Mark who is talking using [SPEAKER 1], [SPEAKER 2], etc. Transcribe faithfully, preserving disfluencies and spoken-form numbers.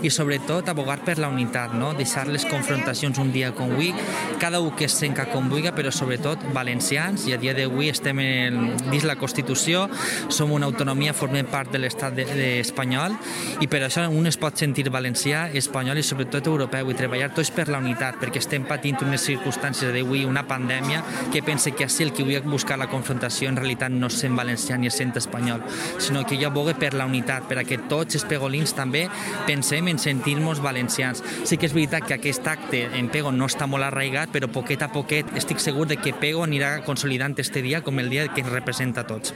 [SPEAKER 1] i sobretot abogar per la unitat, no? Deixar les confrontacions un dia com avui, cada un que es senca com vulgui, però sobretot valencians, i a dia d'avui estem en, dins la Constitució, som una autonomia, formem part de l'estat de, de espanyol, i per això un es pot sentir valencià, espanyol i sobretot europeu, i treballar tots per la unitat, perquè estem patint unes circumstàncies d'avui, una pandèmia, que pense que així el que vull buscar la confrontació en realitat no és sent valencià ni és sent espanyol, sinó que jo abogue per la unitat, per a que tots els pegolins també pensem en sentir-nos valencians. Sí que és veritat que aquest acte en Pego no està molt arraigat, però poquet a poquet estic segur de que Pego anirà consolidant este dia com el dia que ens representa a tots.